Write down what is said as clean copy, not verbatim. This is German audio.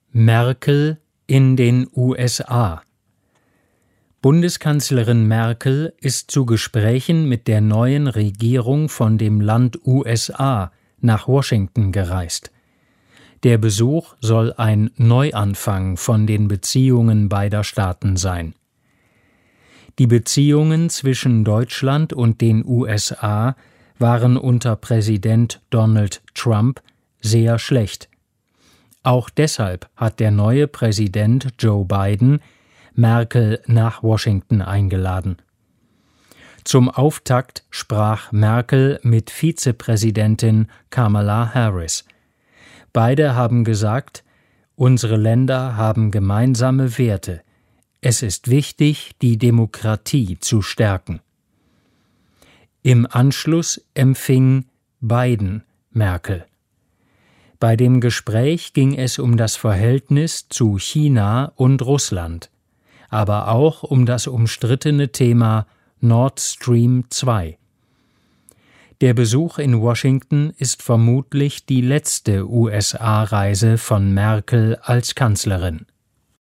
Merkel in den USA. Bundeskanzlerin Merkel ist zu Gesprächen mit der neuen Regierung von dem Land USA nach Washington gereist. Der Besuch soll ein Neuanfang von den Beziehungen beider Staaten sein. Die Beziehungen zwischen Deutschland und den USA waren unter Präsident Donald Trump sehr schlecht. Auch deshalb hat der neue Präsident Joe Biden Merkel nach Washington eingeladen. Zum Auftakt sprach Merkel mit Vizepräsidentin Kamala Harris. Beide haben gesagt, unsere Länder haben gemeinsame Werte. Es ist wichtig, die Demokratie zu stärken. Im Anschluss empfing Biden Merkel. Bei dem Gespräch ging es um das Verhältnis zu China und Russland, aber auch um das umstrittene Thema Nord Stream 2. Der Besuch in Washington ist vermutlich die letzte USA-Reise von Merkel als Kanzlerin.